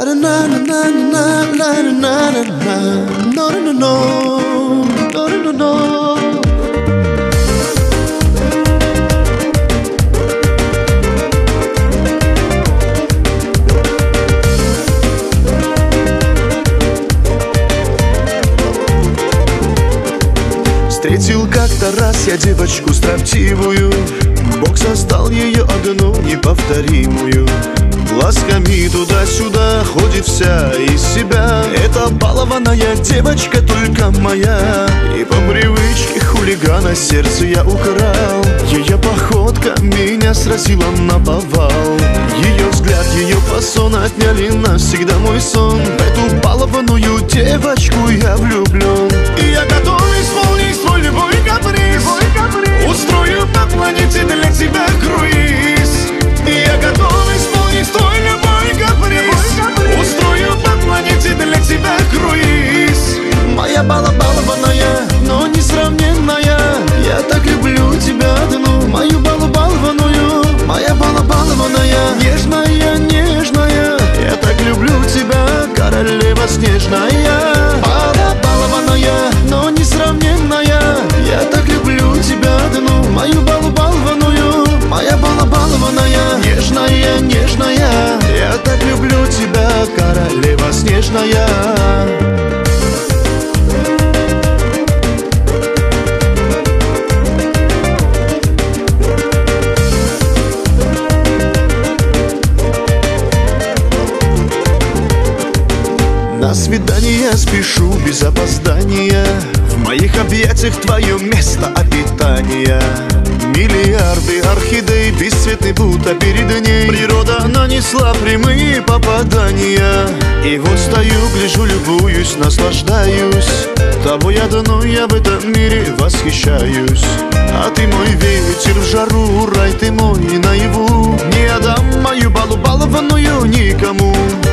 Встретил как-то раз я девочку строптивую, Бог создал ее одну неповторимую. Глазками туда-сюда ходит вся из себя. Это балованная девочка только моя. И по привычке хулигана сердце я украл. Ее походка меня сразила наповал. Ее взгляд, ее фасон отняли навсегда мой сон. В эту балованную девочку я влюблен. И я готов исполнить свой любой каприз. Устрою по планете для тебя круиз. И я готов исполнить твой любой каприз. Устрою по планете для тебя круиз. Моя балованная, но несравненная. Я так люблю тебя одну, мою балованную. Моя балованная, нежная, нежная. Я так люблю тебя, королева снежная. Балованная, но несравненная. Я так люблю тебя одну, мою балованную. Моя балованная, нежная, нежная. Я так люблю тебя, королева снежная. На свидание спешу без опоздания. В моих объятиях твое место обитания. Миллиарды орхидей, бесцветный Будда перед ней. Природа нанесла прямые попадания. И вот стою, гляжу, любуюсь, наслаждаюсь. Тобой одной я в этом мире восхищаюсь. А ты мой ветер в жару, рай ты мой наяву. Не отдам мою балованную никому.